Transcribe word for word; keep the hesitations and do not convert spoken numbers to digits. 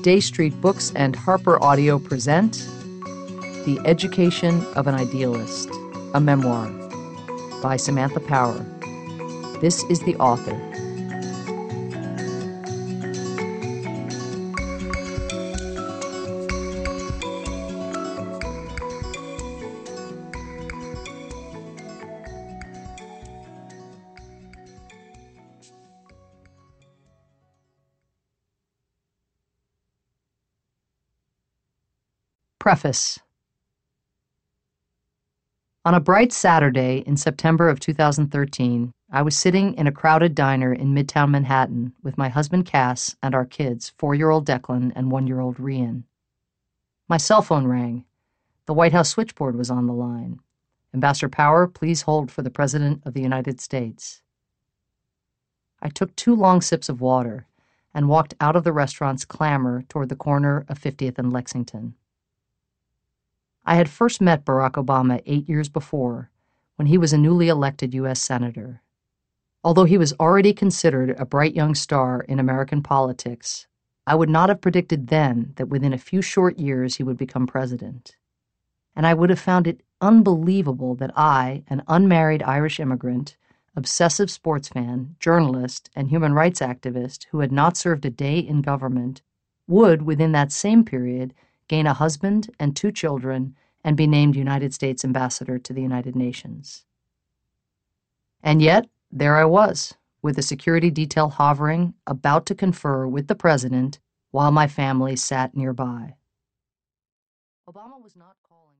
Day Street Books and Harper Audio present The Education of an Idealist, a memoir by Samantha Power. This is the author. Preface. On a bright Saturday in September of two thousand thirteen, I was sitting in a crowded diner in Midtown Manhattan with my husband Cass and our kids, four-year-old Declan and one-year-old Rian. My cell phone rang. The White House switchboard was on the line. Ambassador Power, please hold for the President of the United States. I took two long sips of water and walked out of the restaurant's clamor toward the corner of fiftieth and Lexington. I had first met Barack Obama eight years before, when he was a newly elected U S Senator. Although he was already considered a bright young star in American politics, I would not have predicted then that within a few short years he would become president. And I would have found it unbelievable that I, an unmarried Irish immigrant, obsessive sports fan, journalist, and human rights activist who had not served a day in government, would, within that same period, gain a husband and two children, and be named United States Ambassador to the United Nations. And yet, there I was, with the security detail hovering, about to confer with the president while my family sat nearby. Obama was not calling.